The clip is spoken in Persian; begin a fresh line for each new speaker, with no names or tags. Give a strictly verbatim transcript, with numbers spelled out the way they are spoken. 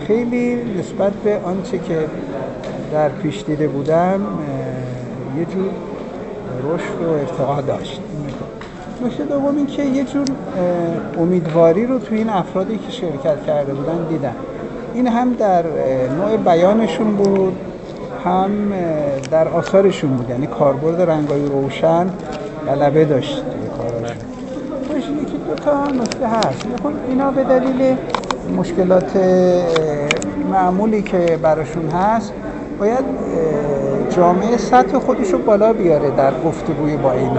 خیلی نسبت به آنچه که در پیش دیده بودم یه جور رشد و ارتقا داشت. نکته دوم این که یه جور امیدواری رو توی این افرادی که شرکت کرده بودن دیدم. این هم در نوع بیانشون بود، هم در آثارشون بود، یعنی کاربرد رنگای روشن غلبه داشت توی کاراشون. باشه یکی دو تا نکته هست. اینا به دلیل مشکلات معمولی که براشون هست باید جامعه سطح خودش رو بالا بیاره در گفتگوی با اینا.